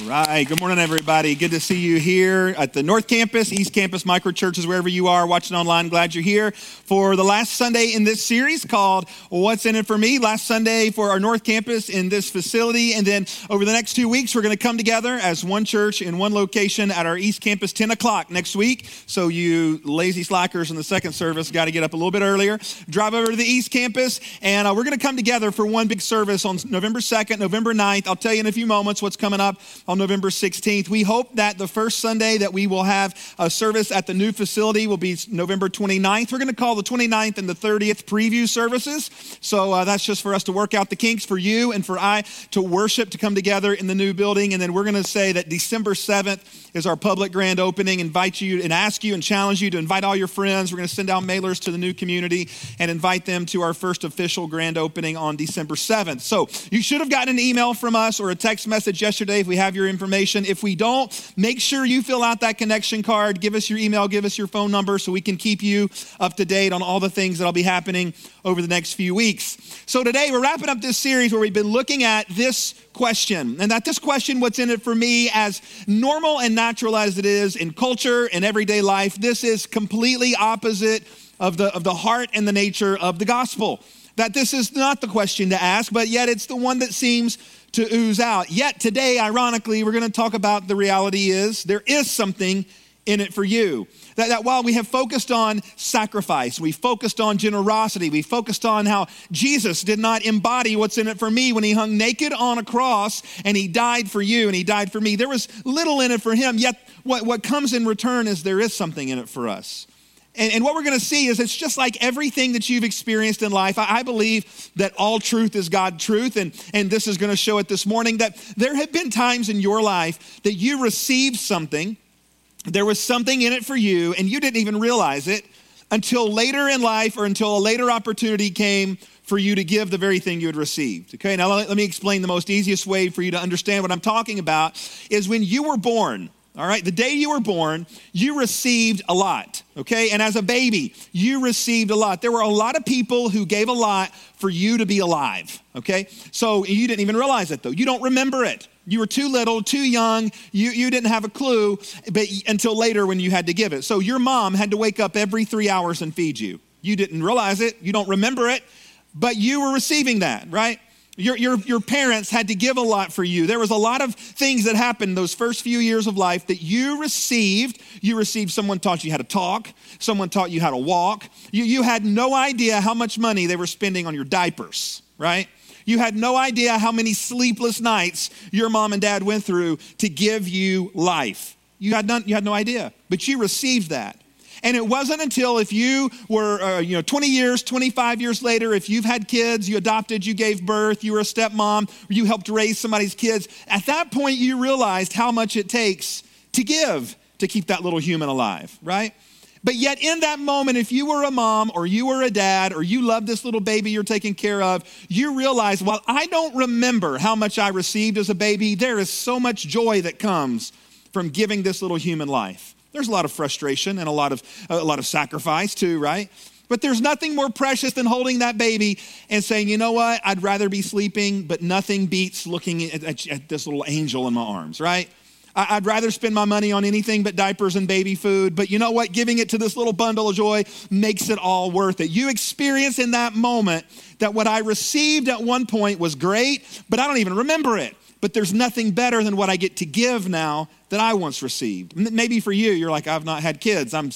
right. Good morning, everybody. Good to see you here at the North Campus, East Campus, micro churches, wherever you are watching online. Glad you're here for the last Sunday in this series called What's in It for Me? Last Sunday for our North Campus in this facility. And then over the next 2 weeks, we're going to come together as one church in one location at our East Campus, 10 o'clock next week. So you lazy slackers in the second service got to get up a little bit earlier. Drive over to the East Campus, and we're going to come together for one big service on November 2nd, November 9th. I'll tell you in a few moments what's coming up on November 16th. We hope that the first Sunday that we will have a service at the new facility will be November 29th. We're going to call the 29th and the 30th preview services. So that's just for us to work out the kinks for you and for I to worship, to come together in the new building. And then we're going to say that December 7th is our public grand opening. Invite you and ask you and challenge you to invite all your friends. We're going to send out mailers to the new community and invite them to our first official grand opening on December 7th. So you should have gotten an email from us or a text message yesterday if we have your information. If we don't, make sure you fill out that connection card. Give us your email, give us your phone number so we can keep you up to date on all the things that'll be happening over the next few weeks. So today we're wrapping up this series where we've been looking at this question, and that this question, what's in it for me, as normal and natural as it is in culture and everyday life, this is completely opposite of the heart and the nature of the gospel. That this is not the question to ask, but yet it's the one that seems to ooze out. Yet today, ironically, we're going to talk about the reality is there is something in it for you. That while we have focused on sacrifice, we focused on generosity, we focused on how Jesus did not embody what's in it for me when he hung naked on a cross and he died for you and he died for me. There was little in it for him, yet what comes in return is there is something in it for us. And what we're going to see is it's just like everything that you've experienced in life. I believe that all truth is God's truth, and this is going to show it this morning, that there have been times in your life that you received something, there was something in it for you, and you didn't even realize it until later in life or until a later opportunity came for you to give the very thing you had received. Okay, now let me explain the most easiest way for you to understand what I'm talking about is when you were born. All right, the day you were born, you received a lot, okay? And as a baby, you received a lot. There were a lot of people who gave a lot for you to be alive, okay? So you didn't even realize it, though. You don't remember it. You were too little, too young. You didn't have a clue but until later when you had to give it. So your mom had to wake up every 3 hours and feed you. You didn't realize it. You don't remember it, but you were receiving that, right? Your parents had to give a lot for you. There was a lot of things that happened those first few years of life that you received. You received, someone taught you how to talk. Someone taught you how to walk. You had no idea how much money they were spending on your diapers, right? You had no idea how many sleepless nights your mom and dad went through to give you life. You had no idea, but you received that. And it wasn't until if you were 20 years, 25 years later, if you've had kids, you adopted, you gave birth, you were a stepmom, or you helped raise somebody's kids, at that point you realized how much it takes to give to keep that little human alive, right? But yet in that moment, if you were a mom or you were a dad or you loved this little baby you're taking care of, you realize, while I don't remember how much I received as a baby, there is so much joy that comes from giving this little human life. There's a lot of frustration and a lot of sacrifice too, right? But there's nothing more precious than holding that baby and saying, you know what? I'd rather be sleeping, but nothing beats looking at this little angel in my arms, right? I'd rather spend my money on anything but diapers and baby food. But you know what? Giving it to this little bundle of joy makes it all worth it. You experience in that moment that what I received at one point was great, but I don't even remember it. But there's nothing better than what I get to give now that I once received. Maybe for you, you're like, I've not had kids. I'm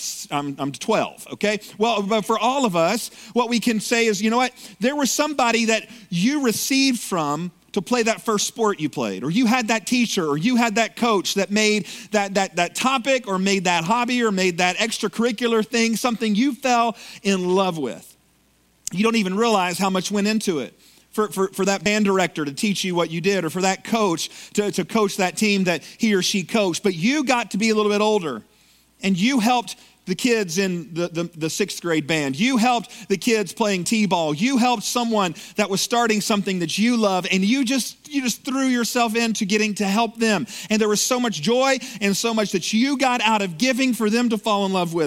12, okay? Well, but for all of us, what we can say is, you know what? There was somebody that you received from to play that first sport you played, or you had that teacher, or you had that coach that made that topic, or made that hobby, or made that extracurricular thing something you fell in love with. You don't even realize how much went into it. For that band director to teach you what you did, or for that coach to coach that team that he or she coached. But you got to be a little bit older, and you helped the kids in the sixth grade band. You helped the kids playing t-ball. You helped someone that was starting something that you love, and you just threw yourself into getting to help them. And there was so much joy and so much that you got out of giving for them to fall in love with it.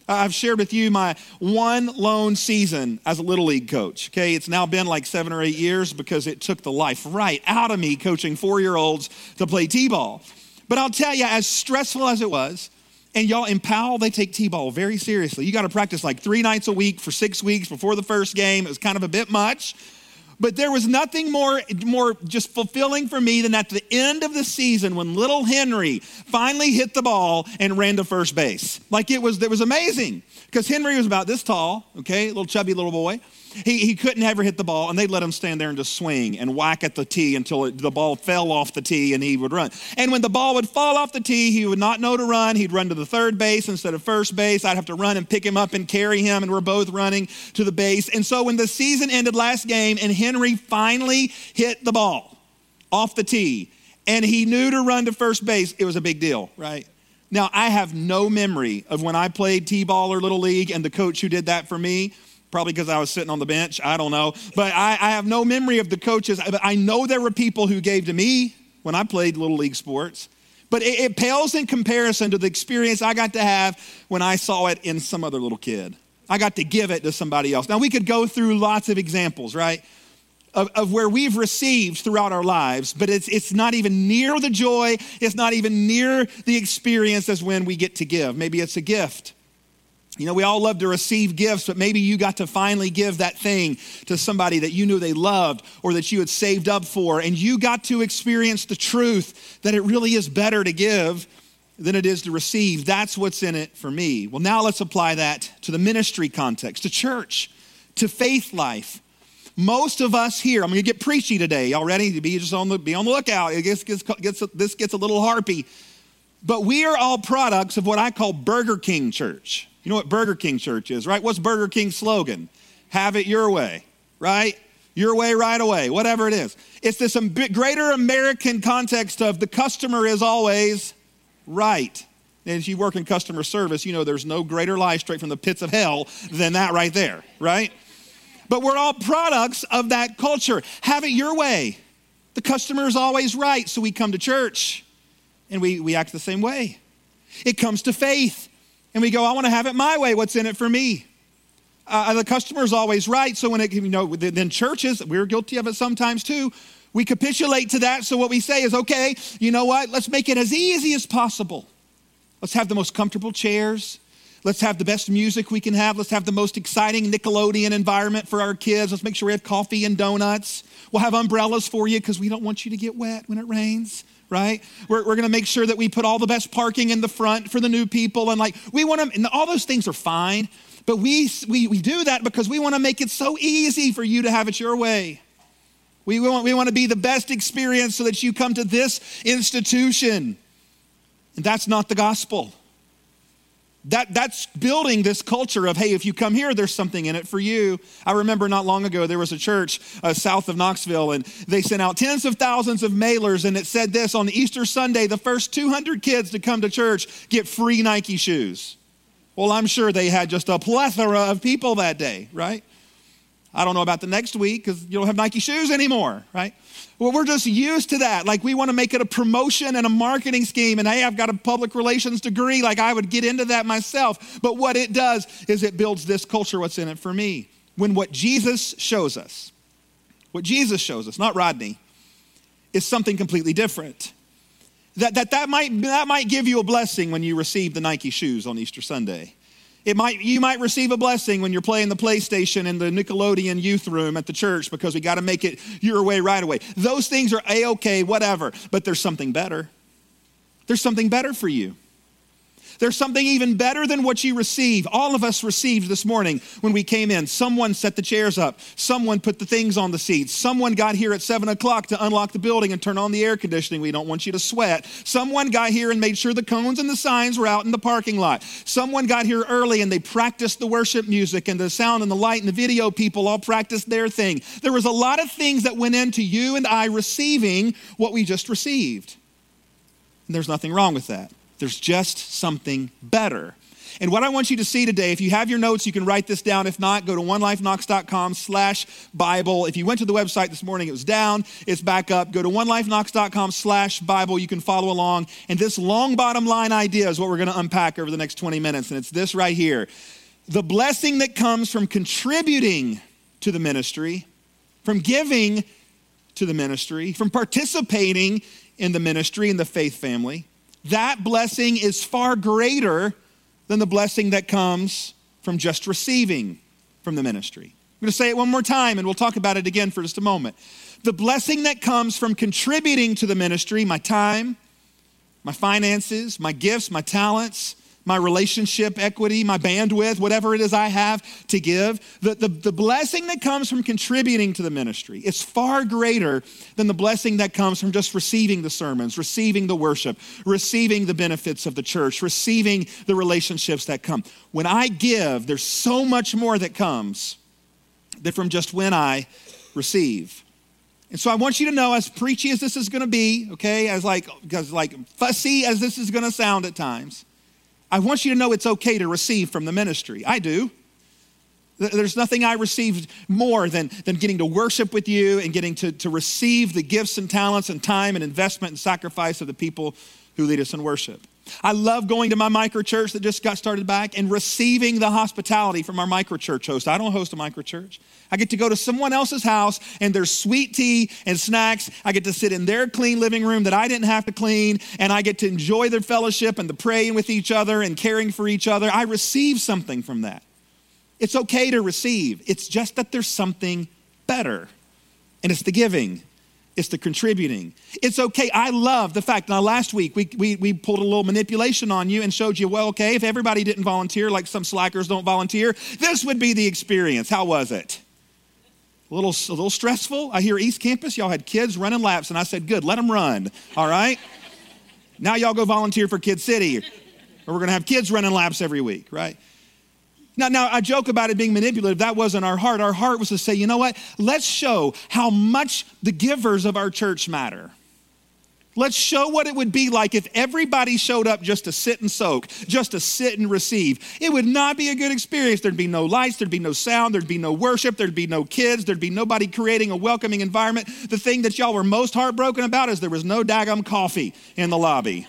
I've shared with you my one lone season as a Little League coach, okay? It's now been like 7 or 8 years because it took the life right out of me coaching 4-year-olds to play T-ball. But I'll tell you, as stressful as it was, and y'all in Powell, they take T-ball very seriously. You got to practice like 3 nights a week for 6 weeks before the first game. It was kind of a bit much. But there was nothing more just fulfilling for me than at the end of the season when little Henry finally hit the ball and ran to first base. Like it was amazing because Henry was about this tall, okay, little chubby little boy. He couldn't ever hit the ball, and they'd let him stand there and just swing and whack at the tee until the ball fell off the tee and he would run. And when the ball would fall off the tee, he would not know to run. He'd run to the third base instead of first base. I'd have to run and pick him up and carry him, and we're both running to the base. And so when the season ended last game and Henry finally hit the ball off the tee and he knew to run to first base, it was a big deal, right? Now, I have no memory of when I played T-ball or Little League and the coach who did that for me, probably because I was sitting on the bench, I don't know. But I have no memory of the coaches. I know there were people who gave to me when I played Little League sports. But it pales in comparison to the experience I got to have when I saw it in some other little kid. I got to give it to somebody else. Now, we could go through lots of examples, right, of where we've received throughout our lives, but it's not even near the joy. It's not even near the experience as when we get to give. Maybe it's a gift. You know, we all love to receive gifts, but maybe you got to finally give that thing to somebody that you knew they loved or that you had saved up for, and you got to experience the truth that it really is better to give than it is to receive. That's what's in it for me. Well, now let's apply that to the ministry context, to church, to faith life. Most of us here, I'm going to get preachy today. Y'all ready to be on the lookout? This gets a little harpy. But we are all products of what I call Burger King church. You know what Burger King church is, right? What's Burger King's slogan? Have it your way, right? Your way, right away, whatever it is. It's this greater American context of the customer is always right. And if you work in customer service, you know there's no greater lie straight from the pits of hell than that right there, right? But we're all products of that culture. Have it your way. The customer is always right, so we come to church and we act the same way. It comes to faith. And we go, I want to have it my way. What's in it for me? The customer's always right. So when then churches, we're guilty of it sometimes too. We capitulate to that. So what we say is, okay, you know what? Let's make it as easy as possible. Let's have the most comfortable chairs. Let's have the best music we can have. Let's have the most exciting Nickelodeon environment for our kids. Let's make sure we have coffee and donuts. We'll have umbrellas for you because we don't want you to get wet when it rains. Right? We're going to make sure that we put all the best parking in the front for the new people. And we want to, and all those things are fine, but we do that because we want to make it so easy for you to have it your way. We want to be the best experience so that you come to this institution. And that's not the gospel. That's building this culture of, hey, if you come here, there's something in it for you. I remember not long ago, there was a church south of Knoxville, and they sent out tens of thousands of mailers, and it said this: on Easter Sunday, the first 200 kids to come to church get free Nike shoes. Well, I'm sure they had just a plethora of people that day, right? I don't know about the next week because you don't have Nike shoes anymore, right? Well, we're just used to that. Like we want to make it a promotion and a marketing scheme. And hey, I've got a public relations degree. Like I would get into that myself. But what it does is it builds this culture. What's in it for me? When what Jesus shows us, not Rodney, is something completely different. That might give you a blessing when you receive the Nike shoes on Easter Sunday. You might receive a blessing when you're playing the PlayStation in the Nickelodeon youth room at the church because we got to make it your way, right away. Those things are A-okay, whatever, but there's something better. There's something better for you. There's something even better than what you receive. All of us received this morning when we came in. Someone set the chairs up. Someone put the things on the seats. Someone got here at 7 o'clock to unlock the building and turn on the air conditioning. We don't want you to sweat. Someone got here and made sure the cones and the signs were out in the parking lot. Someone got here early and they practiced the worship music, and the sound and the light and the video people all practiced their thing. There was a lot of things that went into you and I receiving what we just received. And there's nothing wrong with that. There's just something better. And what I want you to see today, if you have your notes, you can write this down. If not, go to onelifeknox.com/Bible. If you went to the website this morning, it was down. It's back up. Go to onelifeknox.com/Bible. You can follow along. And this long bottom line idea is what we're going to unpack over the next 20 minutes. And it's this right here. The blessing that comes from contributing to the ministry, from giving to the ministry, from participating in the ministry, in the faith family, that blessing is far greater than the blessing that comes from just receiving from the ministry. I'm going to say it one more time and we'll talk about it again for just a moment. The blessing that comes from contributing to the ministry, my time, my finances, my gifts, my talents, my relationship equity, my bandwidth, whatever it is I have to give, the blessing that comes from contributing to the ministry is far greater than the blessing that comes from just receiving the sermons, receiving the worship, receiving the benefits of the church, receiving the relationships that come. When I give, there's so much more that comes than from just when I receive. And so I want you to know, as preachy as this is going to be, okay, as like fussy as this is going to sound at times, I want you to know it's okay to receive from the ministry. I do. There's nothing I received more than getting to worship with you and getting to receive the gifts and talents and time and investment and sacrifice of the people who lead us in worship. I love going to my microchurch that just got started back and receiving the hospitality from our microchurch host. I don't host a microchurch. I get to go to someone else's house and there's sweet tea and snacks. I get to sit in their clean living room that I didn't have to clean, and I get to enjoy their fellowship and the praying with each other and caring for each other. I receive something from that. It's okay to receive. It's just that there's something better, and it's the giving. It's the contributing. It's okay. I love the fact, now last week we pulled a little manipulation on you and showed you, well, okay, if everybody didn't volunteer, like some slackers don't volunteer, this would be the experience. How was it? A little stressful? I hear East Campus, y'all had kids running laps, and I said, good, let them run, all right? Now y'all go volunteer for Kid City, or we're going to have kids running laps every week, right? Now, I joke about it being manipulative. That wasn't our heart. Our heart was to say, you know what? Let's show how much the givers of our church matter. Let's show what it would be like if everybody showed up just to sit and soak, just to sit and receive. It would not be a good experience. There'd be no lights, there'd be no sound, there'd be no worship, there'd be no kids, there'd be nobody creating a welcoming environment. The thing that y'all were most heartbroken about is there was no daggum coffee in the lobby.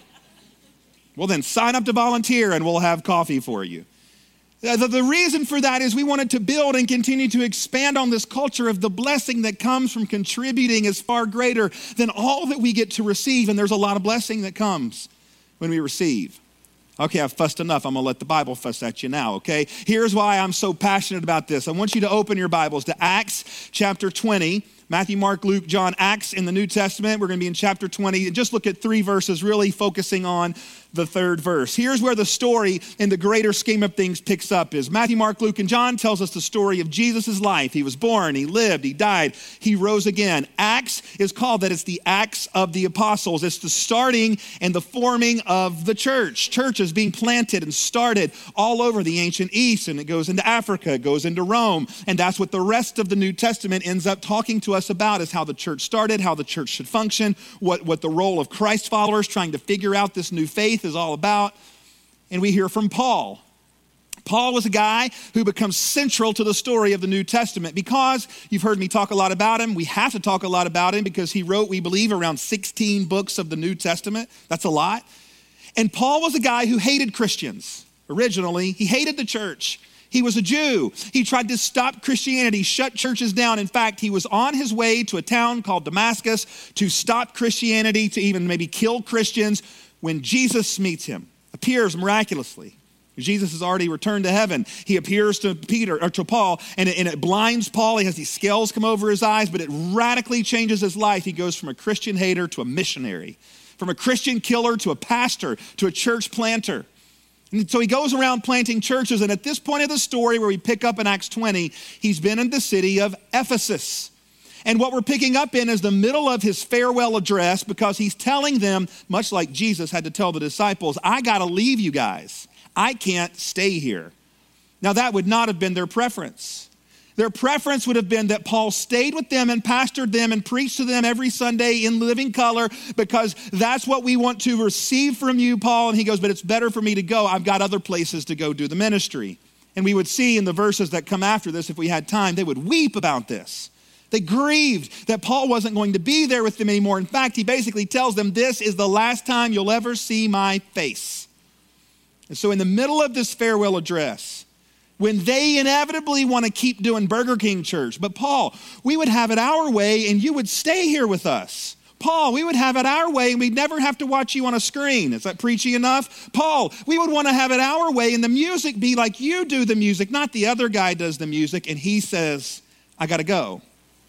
Well, then sign up to volunteer and we'll have coffee for you. The reason for that is we wanted to build and continue to expand on this culture of the blessing that comes from contributing is far greater than all that we get to receive. And there's a lot of blessing that comes when we receive. Okay, I've fussed enough. I'm going to let the Bible fuss at you now, okay? Here's why I'm so passionate about this. I want you to open your Bibles to Acts chapter 20. Matthew, Mark, Luke, John, Acts in the New Testament. We're going to be in chapter 20. And just look at 3 verses, really focusing on the 3rd verse. Here's where the story in the greater scheme of things picks up is Matthew, Mark, Luke, and John tells us the story of Jesus' life. He was born, he lived, he died, he rose again. Acts is called that. It's the Acts of the Apostles. It's the starting and the forming of the church. Churches being planted and started all over the ancient East, and it goes into Africa, it goes into Rome, and that's what the rest of the New Testament ends up talking to us about, is how the church started, how the church should function, what the role of Christ followers trying to figure out this new faith is all about. And we hear from Paul. Paul was a guy who becomes central to the story of the New Testament because you've heard me talk a lot about him. We have to talk a lot about him because he wrote, we believe, around 16 books of the New Testament. That's a lot. And Paul was a guy who hated Christians. Originally, he hated the church. He was a Jew. He tried to stop Christianity, shut churches down. In fact, he was on his way to a town called Damascus to stop Christianity, to even maybe kill Christians, when Jesus meets him, appears miraculously. Jesus has already returned to heaven. He appears to Peter or to Paul, and it blinds Paul. He has these scales come over his eyes, but it radically changes his life. He goes from a Christian hater to a missionary, from a Christian killer to a pastor, to a church planter. And so he goes around planting churches, and at this point of the story where we pick up in Acts 20, he's been in the city of Ephesus. And what we're picking up in is the middle of his farewell address, because he's telling them, much like Jesus had to tell the disciples, I got to leave you guys. I can't stay here. Now that would not have been their preference. Their preference would have been that Paul stayed with them and pastored them and preached to them every Sunday in living color, because that's what we want to receive from you, Paul. And he goes, but it's better for me to go. I've got other places to go do the ministry. And we would see in the verses that come after this, if we had time, they would weep about this. They grieved that Paul wasn't going to be there with them anymore. In fact, he basically tells them, this is the last time you'll ever see my face. And so in the middle of this farewell address, when they inevitably want to keep doing Burger King church, but Paul, we would have it our way and you would stay here with us. Paul, we would have it our way and we'd never have to watch you on a screen. Is that preachy enough? Paul, we would want to have it our way and the music be like you do the music, not the other guy does the music. And he says, I got to go.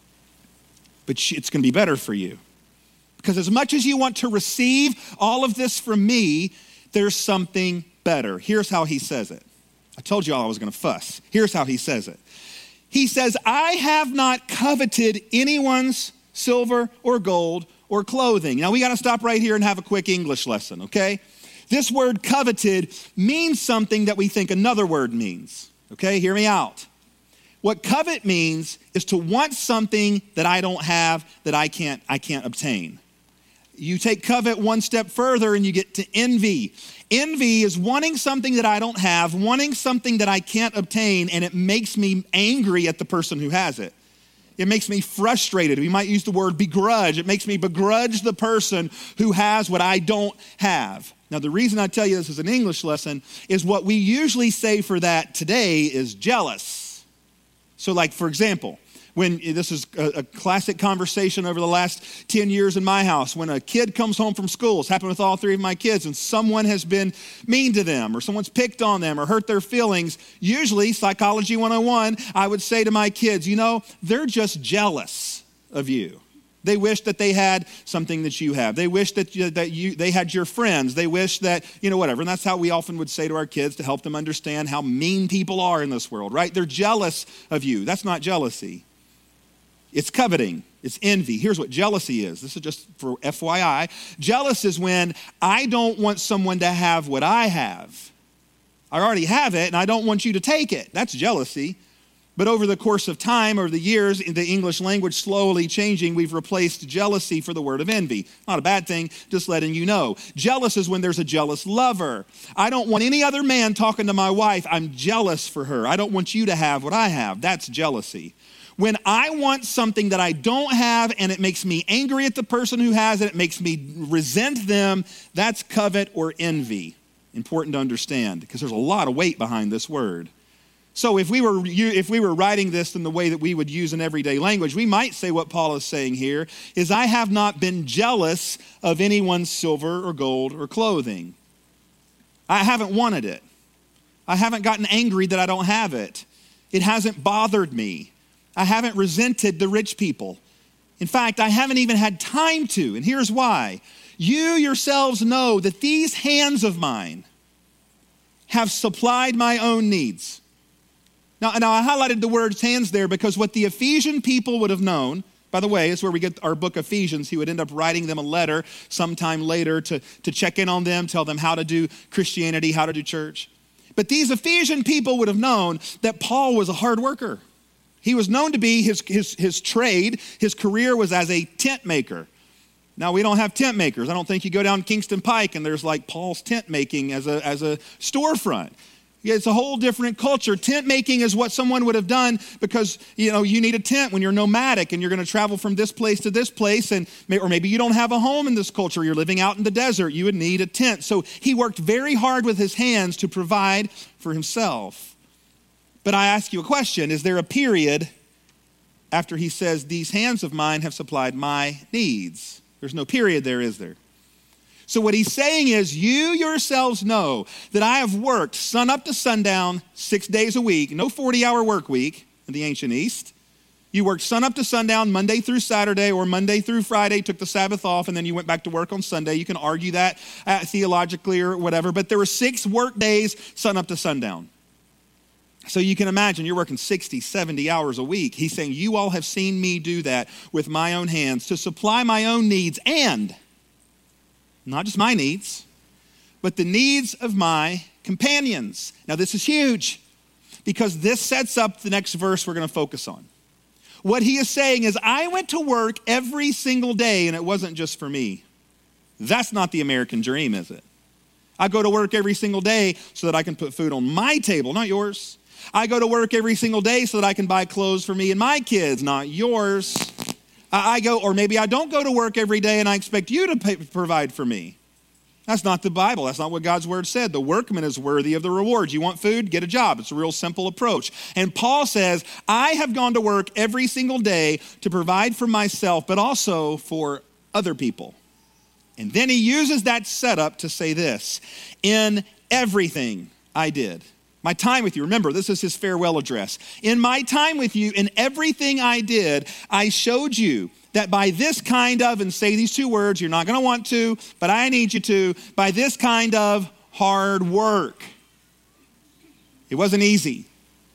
But it's going to be better for you. Because as much as you want to receive all of this from me, there's something better. Here's how he says it. I told you all I was going to fuss. Here's how he says it. He says, I have not coveted anyone's silver or gold or clothing. Now we got to stop right here and have a quick English lesson, okay? This word coveted means something that we think another word means, okay? Hear me out. What covet means is to want something that I don't have, that I can't obtain. You take covet one step further and you get to envy. Envy is wanting something that I don't have, wanting something that I can't obtain, and it makes me angry at the person who has it. It makes me frustrated. We might use the word begrudge. It makes me begrudge the person who has what I don't have. Now, the reason I tell you this is an English lesson is what we usually say for that today is jealous. So like, for example, when this is a classic conversation over the last 10 years in my house, when a kid comes home from school, it's happened with all three of my kids, and someone has been mean to them or someone's picked on them or hurt their feelings, usually, Psychology 101, I would say to my kids, you know, they're just jealous of you. They wish that they had something that you have. They wish that they had your friends. They wish that, whatever. And that's how we often would say to our kids to help them understand how mean people are in this world, right? They're jealous of you. That's not jealousy. It's coveting. It's envy. Here's what jealousy is. This is just for FYI. Jealous is when I don't want someone to have what I have. I already have it, and I don't want you to take it. That's jealousy. But over the course of time, over the years, in the English language slowly changing, we've replaced jealousy for the word of envy. Not a bad thing, just letting you know. Jealous is when there's a jealous lover. I don't want any other man talking to my wife. I'm jealous for her. I don't want you to have what I have. That's jealousy. When I want something that I don't have and it makes me angry at the person who has it, it makes me resent them, that's covet or envy. Important to understand because there's a lot of weight behind this word. So if we were writing this in the way that we would use in everyday language, we might say what Paul is saying here is I have not been jealous of anyone's silver or gold or clothing. I haven't wanted it. I haven't gotten angry that I don't have it. It hasn't bothered me. I haven't resented the rich people. In fact, I haven't even had time to, and here's why. You yourselves know that these hands of mine have supplied my own needs. Now I highlighted the words hands there because what the Ephesian people would have known, by the way, is where we get our book Ephesians. He would end up writing them a letter sometime later to check in on them, tell them how to do Christianity, how to do church. But these Ephesian people would have known that Paul was a hard worker. He was known to be his trade, his career was as a tent maker. Now, we don't have tent makers. I don't think you go down Kingston Pike and there's like Paul's tent making as a storefront. Yeah, it's a whole different culture. Tent making is what someone would have done because, you need a tent when you're nomadic and you're going to travel from this place to this place. Or maybe you don't have a home in this culture. You're living out in the desert. You would need a tent. So he worked very hard with his hands to provide for himself. But I ask you a question. Is there a period after he says, these hands of mine have supplied my needs? There's no period there, is there? So what he's saying is, you yourselves know that I have worked sun up to sundown 6 days a week, no 40-hour work week in the ancient East. You worked sun up to sundown Monday through Saturday or Monday through Friday, took the Sabbath off, and then you went back to work on Sunday. You can argue that theologically or whatever, but there were 6 work days sun up to sundown. So you can imagine you're working 60, 70 hours a week. He's saying, you all have seen me do that with my own hands to supply my own needs and not just my needs, but the needs of my companions. Now this is huge because this sets up the next verse we're going to focus on. What he is saying is, I went to work every single day, and it wasn't just for me. That's not the American dream, is it? I go to work every single day so that I can put food on my table, not yours. I go to work every single day so that I can buy clothes for me and my kids, not yours. Or maybe I don't go to work every day and I expect you to provide for me. That's not the Bible. That's not what God's word said. The workman is worthy of the reward. You want food? Get a job. It's a real simple approach. And Paul says, I have gone to work every single day to provide for myself, but also for other people. And then he uses that setup to say this, in everything I did. My time with you, remember, this is his farewell address. In my time with you, in everything I did, I showed you that by this kind of, and say these two words, you're not going to want to, but I need you to, by this kind of hard work. It wasn't easy.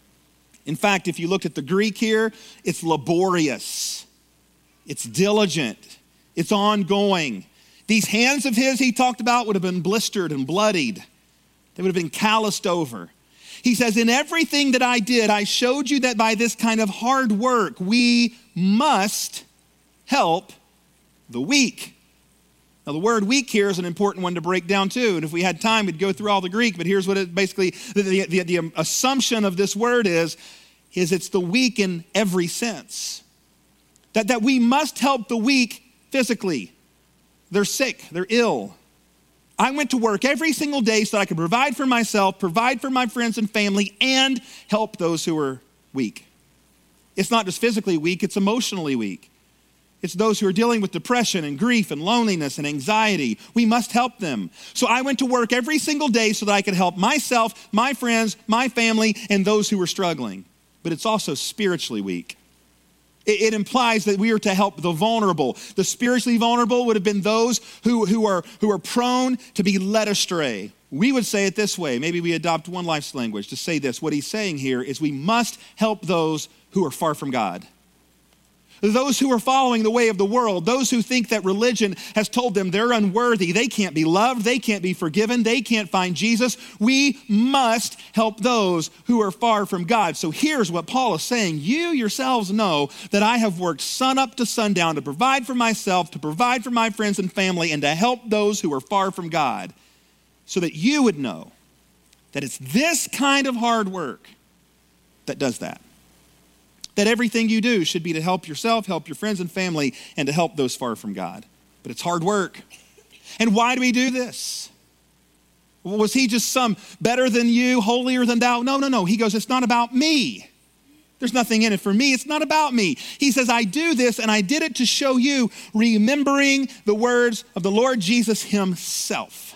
In fact, if you looked at the Greek here, it's laborious. It's diligent. It's ongoing. These hands of his he talked about would have been blistered and bloodied. They would have been calloused over. He says, in everything that I did, I showed you that by this kind of hard work, we must help the weak. Now, the word weak here is an important one to break down too. And if we had time, we'd go through all the Greek. But here's what it basically, the assumption of this word is it's the weak in every sense. That we must help the weak physically. They're sick, they're ill. I went to work every single day so that I could provide for myself, provide for my friends and family, and help those who are weak. It's not just physically weak, it's emotionally weak. It's those who are dealing with depression and grief and loneliness and anxiety. We must help them. So I went to work every single day so that I could help myself, my friends, my family, and those who were struggling. But it's also spiritually weak. It implies that we are to help the vulnerable. The spiritually vulnerable would have been those who are prone to be led astray. We would say it this way. Maybe we adopt One Life's language to say this. What he's saying here is we must help those who are far from God. Those who are following the way of the world, those who think that religion has told them they're unworthy, they can't be loved, they can't be forgiven, they can't find Jesus. We must help those who are far from God. So here's what Paul is saying. You yourselves know that I have worked sun up to sundown to provide for myself, to provide for my friends and family, and to help those who are far from God, so that you would know that it's this kind of hard work that does that. That everything you do should be to help yourself, help your friends and family, and to help those far from God. But it's hard work. And why do we do this? Was he just some better than you, holier than thou? No. He goes, it's not about me. There's nothing in it for me. It's not about me. He says, I do this, and I did it to show you, remembering the words of the Lord Jesus himself,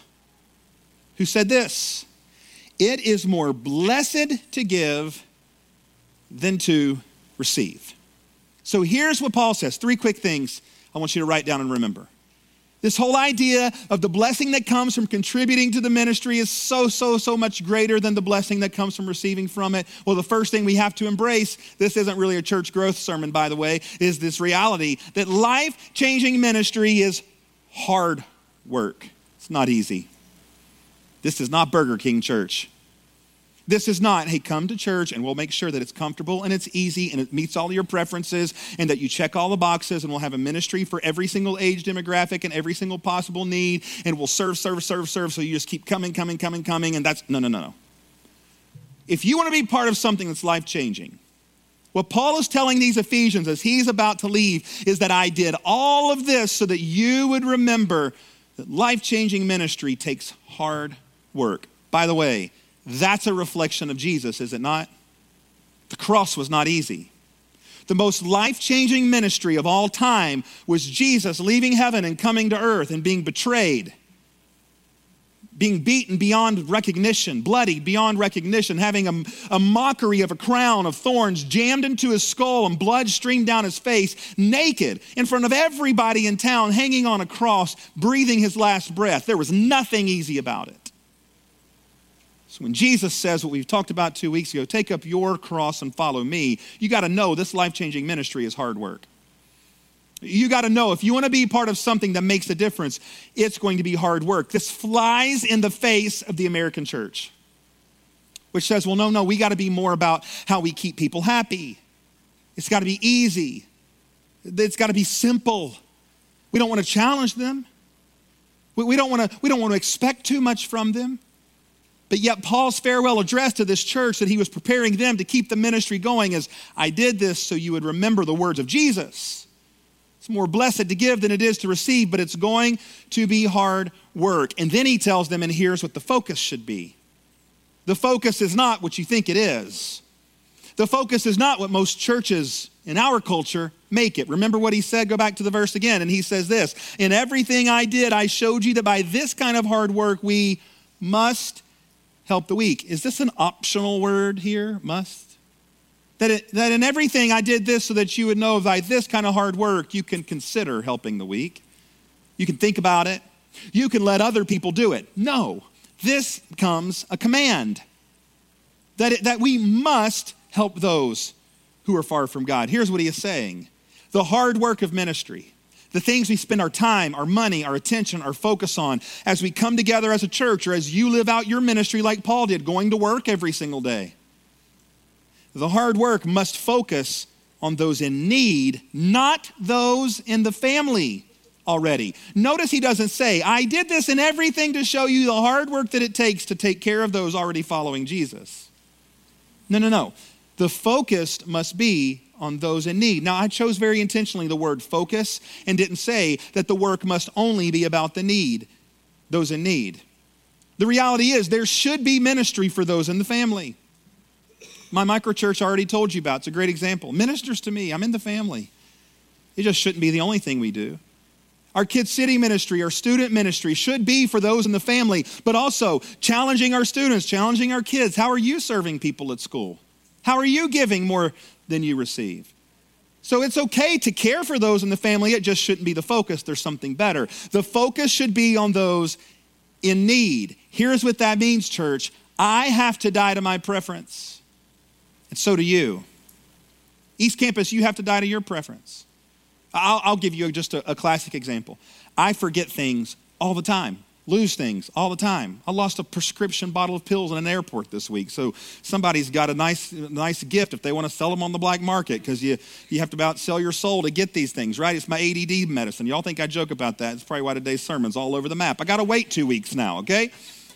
who said this, it is more blessed to give than to receive. So here's what Paul says. 3 quick things I want you to write down and remember. This whole idea of the blessing that comes from contributing to the ministry is so much greater than the blessing that comes from receiving from it. Well, the first thing we have to embrace, this isn't really a church growth sermon, by the way, is this reality that life-changing ministry is hard work. It's not easy. This is not Burger King church. This is not, hey, come to church and we'll make sure that it's comfortable and it's easy and it meets all your preferences and that you check all the boxes and we'll have a ministry for every single age demographic and every single possible need and we'll serve so you just keep coming and that's, no. If you want to be part of something that's life-changing, what Paul is telling these Ephesians as he's about to leave is that I did all of this so that you would remember that life-changing ministry takes hard work. By the way, that's a reflection of Jesus, is it not? The cross was not easy. The most life-changing ministry of all time was Jesus leaving heaven and coming to earth and being betrayed, being beaten beyond recognition, bloodied beyond recognition, having a mockery of a crown of thorns jammed into his skull and blood streamed down his face, naked in front of everybody in town, hanging on a cross, breathing his last breath. There was nothing easy about it. So when Jesus says what we've talked about 2 weeks ago, take up your cross and follow me, you got to know this life-changing ministry is hard work. You got to know if you want to be part of something that makes a difference, it's going to be hard work. This flies in the face of the American church. which says, well, no, we got to be more about how we keep people happy. It's got to be easy. It's got to be simple. We don't want to challenge them. We don't want to expect too much from them. But yet Paul's farewell address to this church that he was preparing them to keep the ministry going is, I did this so you would remember the words of Jesus. It's more blessed to give than it is to receive, but it's going to be hard work. And then he tells them, and here's what the focus should be. The focus is not what you think it is. The focus is not what most churches in our culture make it. Remember what he said? Go back to the verse again. And he says this, in everything I did, I showed you that by this kind of hard work, we must help the weak. Is this an optional word here? Must? That in everything I did this so that you would know by this kind of hard work, you can consider helping the weak. You can think about it. You can let other people do it. No, this becomes a command that we must help those who are far from God. Here's what he is saying. The hard work of ministry, the things we spend our time, our money, our attention, our focus on as we come together as a church or as you live out your ministry like Paul did, going to work every single day. The hard work must focus on those in need, not those in the family already. Notice he doesn't say, I did this in everything to show you the hard work that it takes to take care of those already following Jesus. No. The focus must be on those in need. Now, I chose very intentionally the word focus and didn't say that the work must only be about the need, those in need. The reality is there should be ministry for those in the family. My microchurch I already told you about. It's a great example. Ministers to me. I'm in the family. It just shouldn't be the only thing we do. Our Kids City ministry, our student ministry should be for those in the family, but also challenging our students, challenging our kids. How are you serving people at school? How are you giving more than you receive? So it's okay to care for those in the family. It just shouldn't be the focus. There's something better. The focus should be on those in need. Here's what that means, church. I have to die to my preference. And so do you. East Campus, you have to die to your preference. I'll give you just a classic example. I forget things all the time. Lose things all the time. I lost a prescription bottle of pills in an airport this week. So somebody's got a nice gift if they want to sell them on the black market, because you have to about sell your soul to get these things, right? It's my ADD medicine. Y'all think I joke about that. It's probably why today's sermon's all over the map. I got to wait 2 weeks now, okay?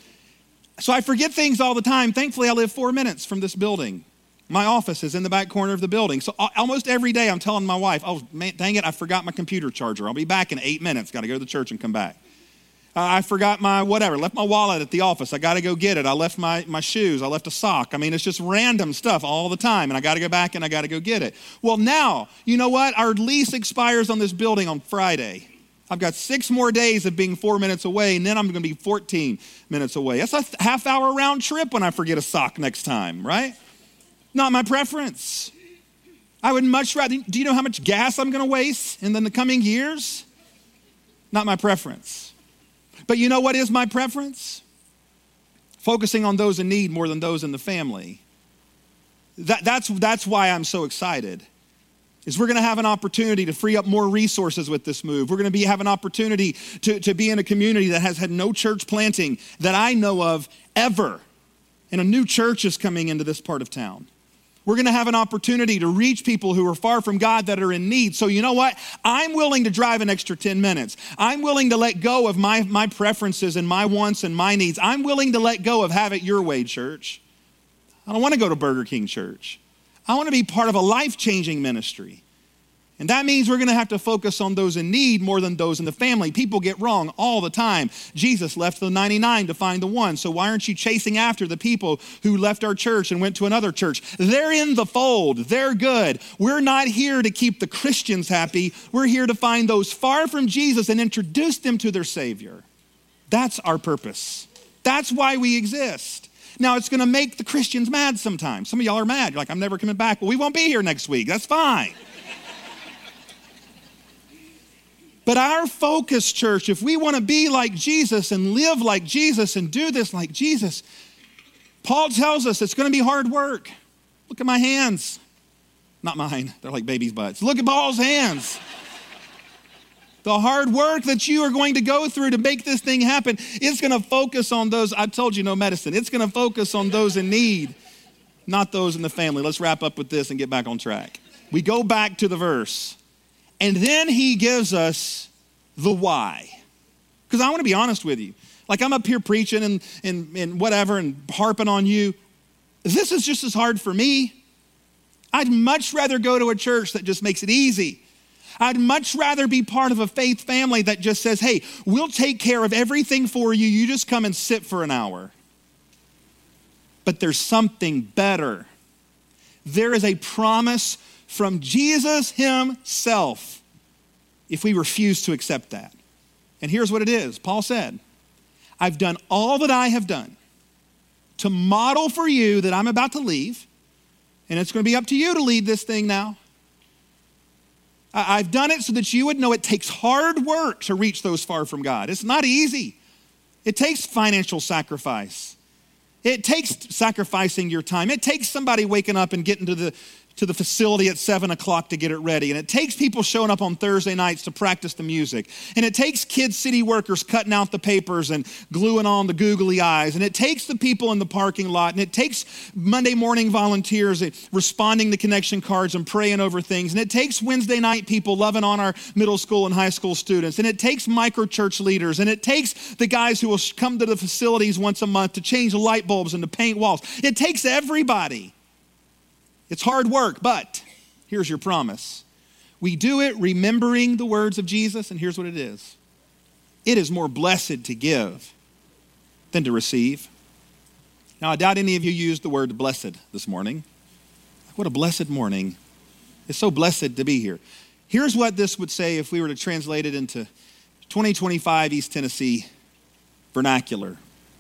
So I forget things all the time. Thankfully, I live 4 minutes from this building. My office is in the back corner of the building. So almost every day I'm telling my wife, oh, man, dang it, I forgot my computer charger. I'll be back in 8 minutes. Got to go to the church and come back. I forgot left my wallet at the office. I got to go get it. I left my shoes. I left a sock. I mean, it's just random stuff all the time. And I got to go back and I got to go get it. Well, now, you know what? Our lease expires on this building on Friday. I've got 6 more days of being 4 minutes away, and then I'm going to be 14 minutes away. That's a half-hour round trip when I forget a sock next time, right? Not my preference. I would much rather, do you know how much gas I'm going to waste in the coming years? Not my preference. But you know what is my preference? Focusing on those in need more than those in the family. That's why I'm so excited. Is we're going to have an opportunity to free up more resources with this move. We're going to have an opportunity to be in a community that has had no church planting that I know of ever. And a new church is coming into this part of town. We're going to have an opportunity to reach people who are far from God that are in need. So you know what? I'm willing to drive an extra 10 minutes. I'm willing to let go of my preferences and my wants and my needs. I'm willing to let go of have it your way, church. I don't want to go to Burger King church. I want to be part of a life-changing ministry. And that means we're going to have to focus on those in need more than those in the family. People get wrong all the time. Jesus left the 99 to find the one. So why aren't you chasing after the people who left our church and went to another church? They're in the fold. They're good. We're not here to keep the Christians happy. We're here to find those far from Jesus and introduce them to their Savior. That's our purpose. That's why we exist. Now, it's going to make the Christians mad sometimes. Some of y'all are mad. You're like, I'm never coming back. Well, we won't be here next week. That's fine. But our focus, church, if we want to be like Jesus and live like Jesus and do this like Jesus, Paul tells us it's going to be hard work. Look at my hands. Not mine. They're like babies' butts. Look at Paul's hands. The hard work that you are going to go through to make this thing happen, it's going to focus on those, I told you no medicine, it's going to focus on those in need, not those in the family. Let's wrap up with this and get back on track. We go back to the verse, and then he gives us the why. Because I want to be honest with you. Like I'm up here preaching and whatever and harping on you. This is just as hard for me. I'd much rather go to a church that just makes it easy. I'd much rather be part of a faith family that just says, hey, we'll take care of everything for you. You just come and sit for an hour. But there's something better. There is a promise from Jesus himself if we refuse to accept that. And here's what it is. Paul said, I've done all that I have done to model for you that I'm about to leave, and it's going to be up to you to lead this thing now. I've done it so that you would know it takes hard work to reach those far from God. It's not easy. It takes financial sacrifice. It takes sacrificing your time. It takes somebody waking up and getting to the facility at 7 o'clock to get it ready. And it takes people showing up on Thursday nights to practice the music. And it takes Kid City workers cutting out the papers and gluing on the googly eyes. And it takes the people in the parking lot. And it takes Monday morning volunteers responding to connection cards and praying over things. And it takes Wednesday night people loving on our middle school and high school students. And it takes micro church leaders. And it takes the guys who will come to the facilities once a month to change the light bulbs and to paint walls. It takes everybody. It's hard work, but here's your promise. We do it remembering the words of Jesus, and here's what it is. It is more blessed to give than to receive. Now, I doubt any of you used the word blessed this morning. What a blessed morning. It's so blessed to be here. Here's what this would say if we were to translate it into 2025 East Tennessee vernacular.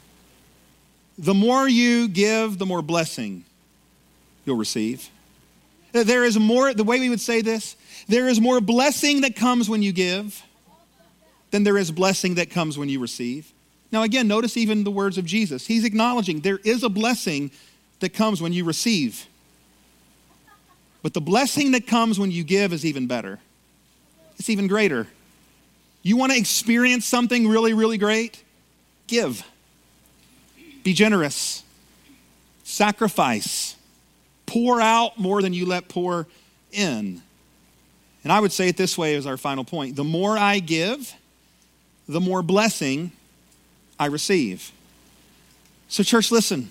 The more you give, the more blessing you'll receive. There is more, the way we would say this, there is more blessing that comes when you give than there is blessing that comes when you receive. Now again, notice even the words of Jesus. He's acknowledging there is a blessing that comes when you receive. But the blessing that comes when you give is even better. It's even greater. You want to experience something really, really great? Give. Be generous. Sacrifice. Pour out more than you let pour in. And I would say it this way as our final point. The more I give, the more blessing I receive. So church, listen.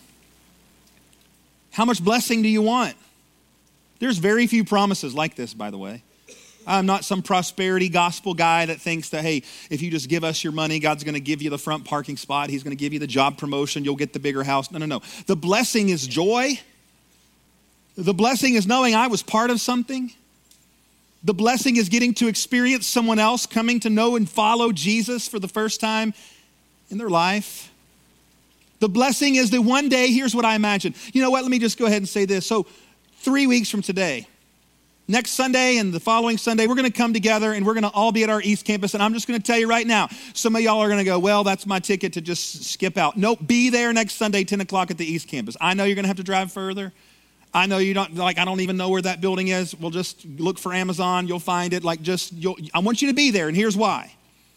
How much blessing do you want? There's very few promises like this, by the way. I'm not some prosperity gospel guy that thinks that, hey, if you just give us your money, God's going to give you the front parking spot. He's going to give you the job promotion. You'll get the bigger house. No. The blessing is joy. The blessing is knowing I was part of something. The blessing is getting to experience someone else coming to know and follow Jesus for the first time in their life. The blessing is that one day, here's what I imagine. You know what? Let me just go ahead and say this. So 3 weeks from today, next Sunday and the following Sunday, we're going to come together and we're going to all be at our East Campus. And I'm just going to tell you right now, some of y'all are going to go, well, that's my ticket to just skip out. Nope, be there next Sunday, 10 o'clock at the East Campus. I know you're going to have to drive further. I know you don't, I don't even know where that building is. We'll just look for Amazon. You'll find it. I want you to be there, and here's why.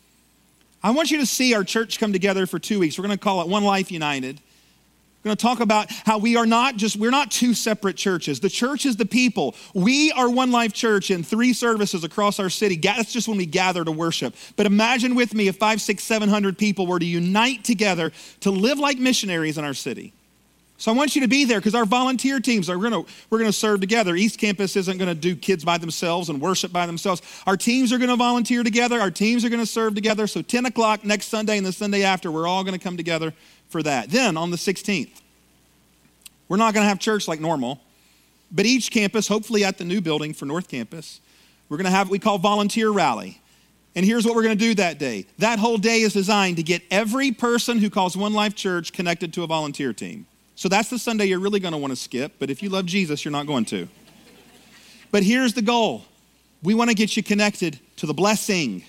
I want you to see our church come together for 2 weeks. We're going to call it One Life United. We're going to talk about how we're not two separate churches. The church is the people. We are One Life Church in 3 services across our city. That's just when we gather to worship. But imagine with me if 500, 600, 700 people were to unite together to live like missionaries in our city. So I want you to be there because our volunteer teams we're going to serve together. East Campus isn't going to do kids by themselves and worship by themselves. Our teams are going to volunteer together. Our teams are going to serve together. So 10 o'clock next Sunday and the Sunday after, we're all going to come together for that. Then on the 16th, we're not going to have church like normal, but each campus, hopefully at the new building for North Campus, we're going to have what we call volunteer rally. And here's what we're going to do that day. That whole day is designed to get every person who calls One Life Church connected to a volunteer team. So that's the Sunday you're really going to want to skip, but if you love Jesus, you're not going to. But here's the goal. We want to get you connected to the blessing.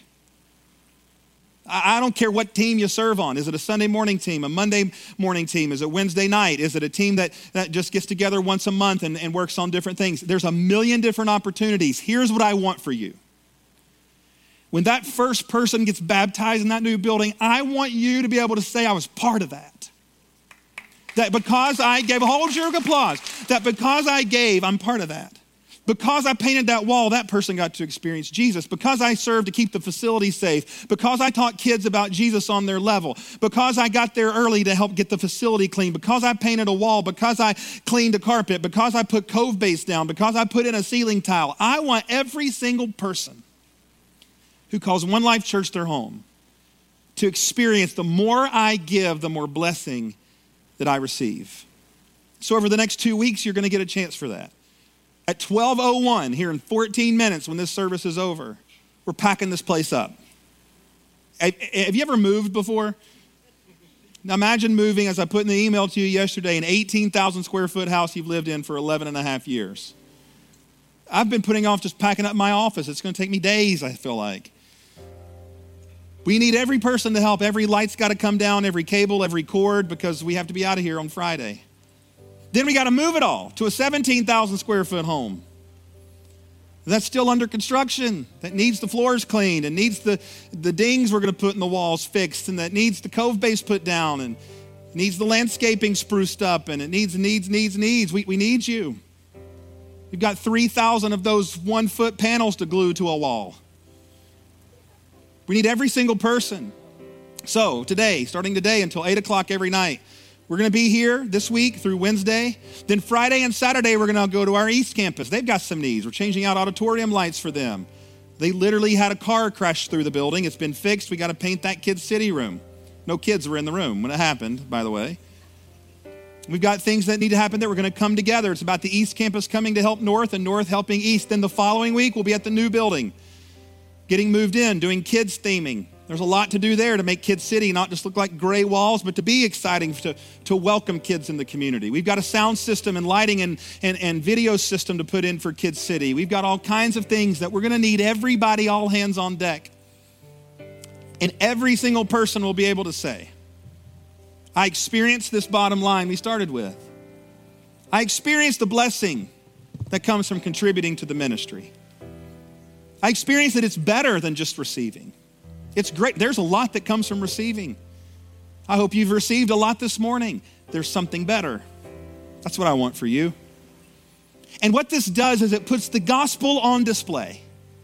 I don't care what team you serve on. Is it a Sunday morning team, a Monday morning team? Is it Wednesday night? Is it a team that just gets together once a month and works on different things? There's a million different opportunities. Here's what I want for you. When that first person gets baptized in that new building, I want you to be able to say, I was part of that. That because I gave, hold your applause, that because I gave, I'm part of that. Because I painted that wall, that person got to experience Jesus. Because I served to keep the facility safe. Because I taught kids about Jesus on their level. Because I got there early to help get the facility clean. Because I painted a wall. Because I cleaned a carpet. Because I put cove base down. Because I put in a ceiling tile. I want every single person who calls One Life Church their home to experience the more I give, the more blessing that I receive. So over the next 2 weeks, you're going to get a chance for that. At 12:01, here in 14 minutes when this service is over, we're packing this place up. Have you ever moved before? Now imagine moving, as I put in the email to you yesterday, an 18,000 square foot house you've lived in for 11 and a half years. I've been putting off just packing up my office. It's going to take me days, I feel like. We need every person to help. Every light's got to come down, every cable, every cord, because we have to be out of here on Friday. Then we got to move it all to a 17,000 square foot home. That's still under construction. That needs the floors cleaned and needs the dings we're going to put in the walls fixed, and that needs the cove base put down and needs the landscaping spruced up, and it needs. We need you. We've got 3,000 of those 1 foot panels to glue to a wall. We need every single person. So today, starting today until 8 o'clock every night, we're going to be here this week through Wednesday. Then Friday and Saturday, we're going to go to our East Campus. They've got some needs. We're changing out auditorium lights for them. They literally had a car crash through the building. It's been fixed. We got to paint that kids' city room. No kids were in the room when it happened, by the way. We've got things that need to happen that we're going to come together. It's about the East Campus coming to help North and North helping East. Then the following week, we'll be at the new building, getting moved in, doing kids theming. There's a lot to do there to make Kids City not just look like gray walls, but to be exciting to welcome kids in the community. We've got a sound system and lighting and video system to put in for Kids City. We've got all kinds of things that we're going to need everybody, all hands on deck. And every single person will be able to say, I experienced this bottom line we started with. I experienced the blessing that comes from contributing to the ministry. I experienced that it's better than just receiving. It's great. There's a lot that comes from receiving. I hope you've received a lot this morning. There's something better. That's what I want for you. And what this does is it puts the gospel on display.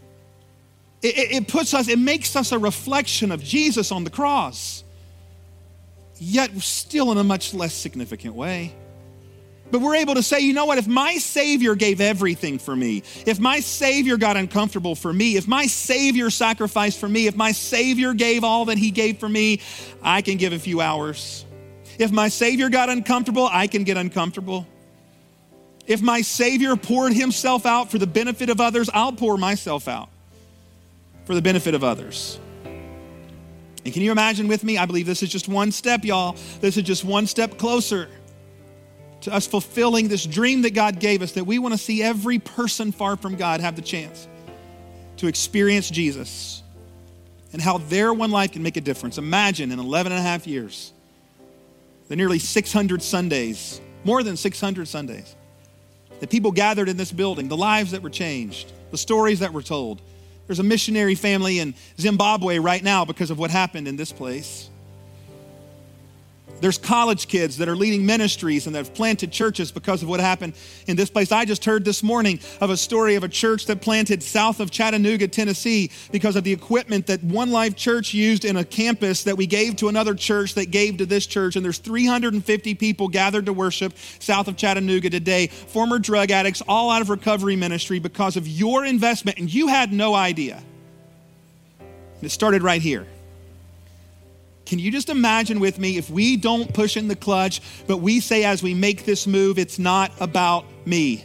It makes us a reflection of Jesus on the cross, yet still in a much less significant way. But we're able to say, you know what, if my Savior gave everything for me, if my Savior got uncomfortable for me, if my Savior sacrificed for me, if my Savior gave all that he gave for me, I can give a few hours. If my Savior got uncomfortable, I can get uncomfortable. If my Savior poured himself out for the benefit of others, I'll pour myself out for the benefit of others. And can you imagine with me? I believe this is just one step, y'all. This is just one step closer to us fulfilling this dream that God gave us, that we want to see every person far from God have the chance to experience Jesus and how their one life can make a difference. Imagine in 11 and a half years, the nearly 600 Sundays, more than 600 Sundays, that people gathered in this building, the lives that were changed, the stories that were told. There's a missionary family in Zimbabwe right now because of what happened in this place. There's college kids that are leading ministries and that have planted churches because of what happened in this place. I just heard this morning of a story of a church that planted south of Chattanooga, Tennessee, because of the equipment that One Life Church used in a campus that we gave to another church that gave to this church. And there's 350 people gathered to worship south of Chattanooga today, former drug addicts, all out of recovery ministry because of your investment. And you had no idea. And it started right here. Can you just imagine with me if we don't push in the clutch, but we say as we make this move, it's not about me.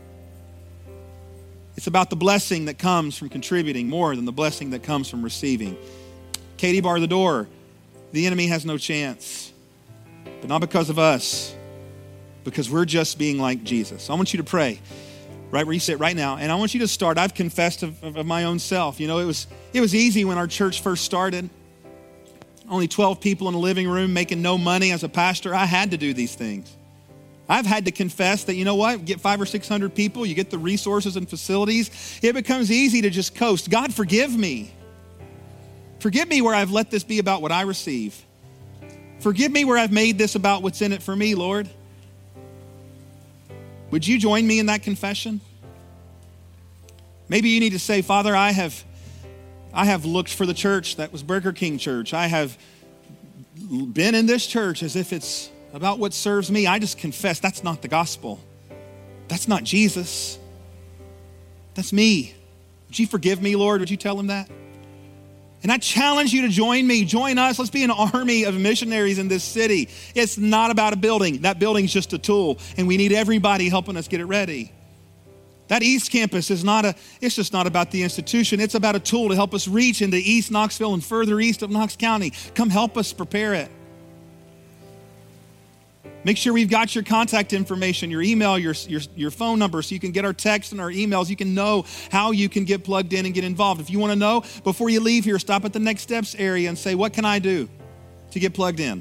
It's about the blessing that comes from contributing more than the blessing that comes from receiving. Katie, bar the door. The enemy has no chance, but not because of us, because we're just being like Jesus. I want you to pray right where you sit right now, and I want you to start. I've confessed of my own self. You know, it was easy when our church first started. Only 12 people in a living room making no money as a pastor. I had to do these things. I've had to confess that, you know what, get 500 or 600 people, you get the resources and facilities, it becomes easy to just coast. God, forgive me. Forgive me where I've let this be about what I receive. Forgive me where I've made this about what's in it for me, Lord. Would you join me in that confession? Maybe you need to say, Father, I have looked for the church that was Burger King Church. I have been in this church as if it's about what serves me. I just confess that's not the gospel. That's not Jesus. That's me. Would you forgive me, Lord? Would you tell him that? And I challenge you to join me. Join us. Let's be an army of missionaries in this city. It's not about a building. That building's just a tool, and we need everybody helping us get it ready. That East Campus is it's just not about the institution. It's about a tool to help us reach into East Knoxville and further east of Knox County. Come help us prepare it. Make sure we've got your contact information, your email, your phone number, so you can get our texts and our emails. You can know how you can get plugged in and get involved. If you want to know, before you leave here, stop at the Next Steps area and say, what can I do to get plugged in?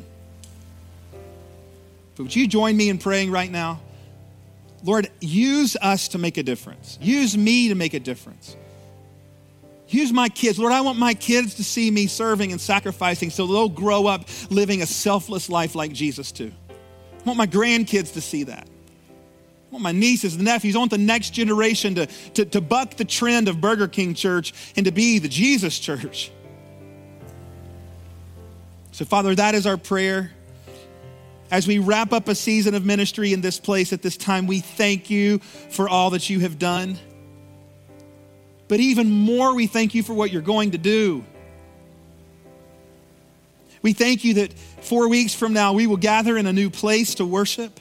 But would you join me in praying right now? Lord, use us to make a difference. Use me to make a difference. Use my kids. Lord, I want my kids to see me serving and sacrificing so they'll grow up living a selfless life like Jesus too. I want my grandkids to see that. I want my nieces and nephews. I want the next generation to buck the trend of Burger King Church and to be the Jesus Church. So, Father, that is our prayer. As we wrap up a season of ministry in this place at this time, we thank you for all that you have done. But even more, we thank you for what you're going to do. We thank you that 4 weeks from now, we will gather in a new place to worship.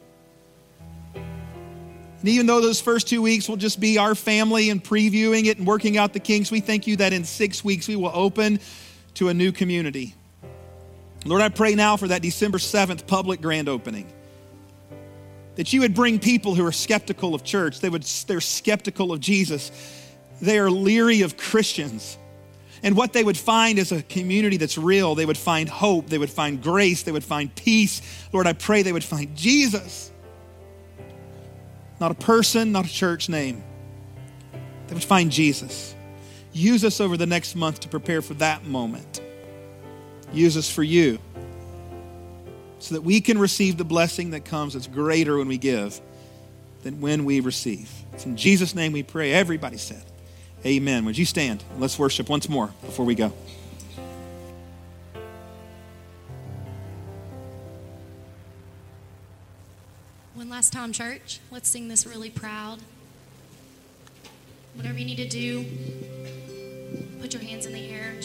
And even though those first 2 weeks will just be our family and previewing it and working out the kinks, we thank you that in 6 weeks, we will open to a new community. Lord, I pray now for that December 7th public grand opening, that you would bring people who are skeptical of church. They're skeptical of Jesus. They are leery of Christians. And what they would find is a community that's real. They would find hope. They would find grace. They would find peace. Lord, I pray they would find Jesus. Not a person, not a church name. They would find Jesus. Use us over the next month to prepare for that moment. Use us for you so that we can receive the blessing that comes that's greater when we give than when we receive. It's in Jesus' name we pray. Everybody said, amen. Would you stand? Let's worship once more before we go. One last time, church. Let's sing this really proud. Whatever you need to do, put your hands in the air.